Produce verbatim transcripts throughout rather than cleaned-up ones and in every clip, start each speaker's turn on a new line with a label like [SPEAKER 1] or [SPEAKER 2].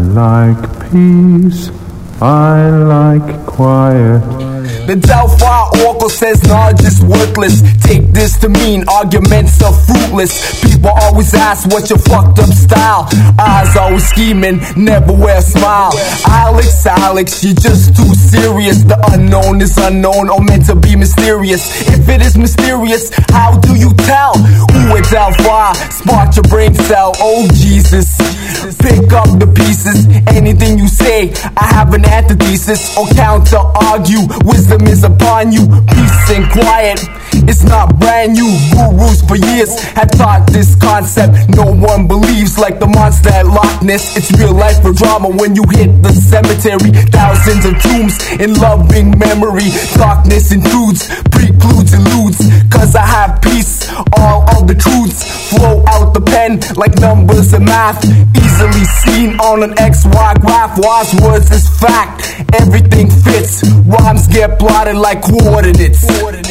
[SPEAKER 1] like peace, I like quiet.
[SPEAKER 2] The Delphi Oracle says knowledge is worthless. Take this to mean arguments are fruitless. People always ask what's your fucked up style. Eyes always scheming, never wear a smile. Alex, Alex, you're just too serious. The unknown is unknown or meant to be mysterious. If it is mysterious, how do you tell who it's Delphi? Spark your brain cell, oh Jesus. Pick up the pieces, anything you say, I have an antithesis or counter argue. Wisdom is upon you, peace and quiet. It's not brand new, gurus for years had taught this concept. No one believes like the monster at Loch Ness. It's real life for drama when you hit the cemetery. Thousands of tombs in loving memory. Darkness intrudes, precludes, eludes. Cause I have peace, all of the truths flow out the pen like numbers and math. Easily seen on an X Y graph. Wise words is fact, everything fits. Rhymes get plotted like coordinates.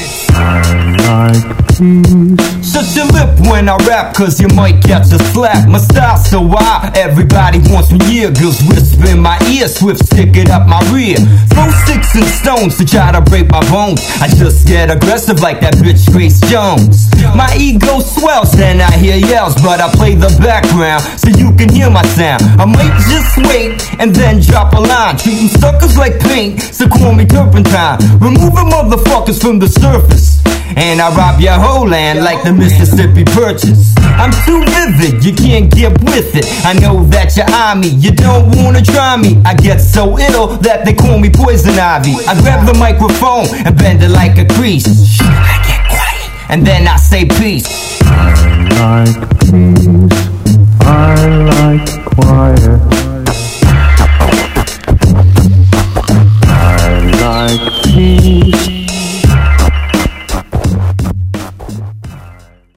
[SPEAKER 1] I like peace.
[SPEAKER 3] Shut your lip when I rap, cause you might catch a slap. My style's so wild, everybody wants me here. Girls whisper in my ear, swift stick it up my rear. Throw sticks and stones to try to break my bones. I just get aggressive like that bitch Grace Jones. My ego swells, then I hear yells, but I play the background so you can hear my sound. I might just wait and then drop a line. Treating suckers like paint, so call me turpentine. Removing motherfuckers from the surface, and I rob your whole land like the Mississippi Purchase. I'm too vivid, you can't get with it. I know that you eye me, you don't wanna try me. I get so ill that they call me Poison Ivy. I grab the microphone and bend it like a crease. Shh, I get quiet, and then I say peace.
[SPEAKER 1] I like peace, I like quiet. I like peace,